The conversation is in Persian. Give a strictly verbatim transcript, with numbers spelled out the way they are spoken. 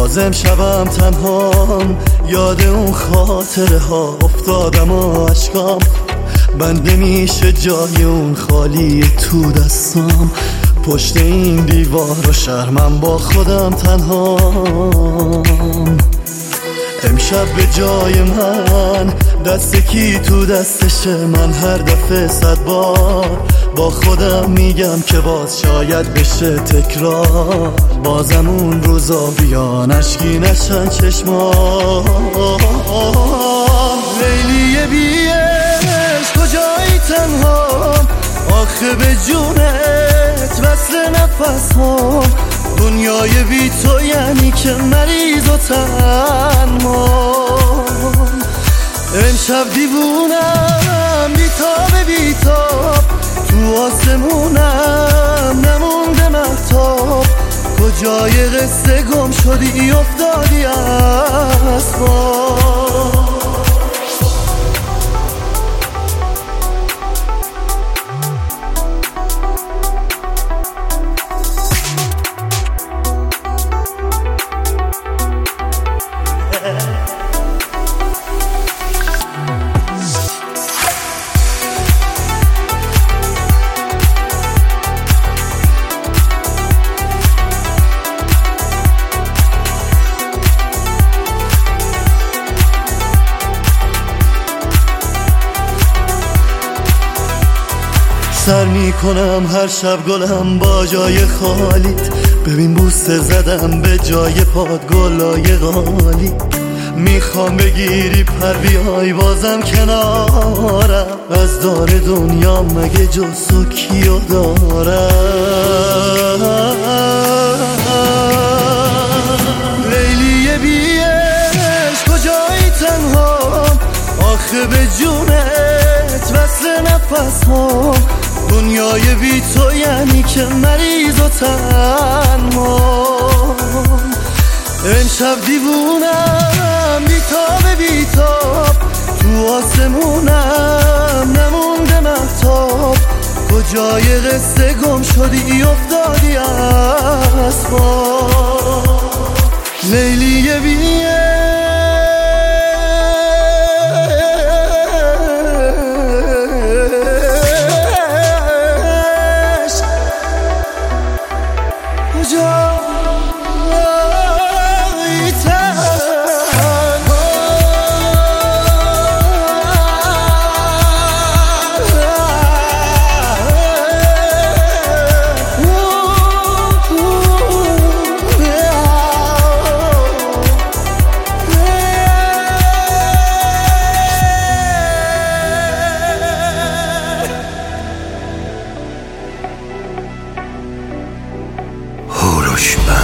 بازم شبم تنهام، یاد اون خاطره ها افتادم و عشقام بنده میشه جای اون خالی تو دستام. پشت این دیوار و شرمم با خودم تنهام. امشب به جای من دست کی تو دستشه؟ من هر دفعه صد بار با خودم میگم که باز شاید بشه تکرار. بازم اون روزا بیان اشکی نشن چشمام. لیلی بی عشق کجایی تنهام؟ آخه به جونت وصل نفس هم. دنیای بی تو یعنی که مریض و تنهام. امشب دیوونم بیتاب بیتاب، تو آسمونم نمونده مهتاب. کجای قصه گم شدی افتادی از خواب. سر میکنم هر شب گلم با جای خالیت. ببین بوسه زدم به جای پاد گلای غالی. میخوام بگیری پر بیای بازم کنارم. از دار دنیا مگه جز تو کیو دارم؟ لیلی بی عشق کجایی تنهام؟ آخه به جونت وصل نفس هم. دنیای بی تو یعنی که مریض و تنهام. امشب دیوونم بیتاب بیتاب، تو آسمونم نمونده مهتاب. کجای قصه گم شدی افتادی از خواب. لیلی بی هوروشمن